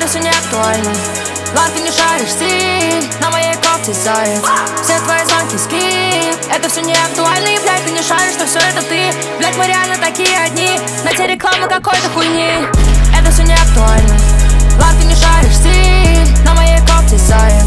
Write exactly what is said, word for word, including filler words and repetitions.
это все не актуально. Лар, ты не шаришь стиль, на моей кофте заяц. Все твои звонки скип, это все не актуально. И, блядь, ты не шаришь, что все это ты. Блядь, мы реально такие одни, на те рекламы какой-то хуйни. Это все не актуально. Лар, ты не шаришь стиль, на моей кофте заяц.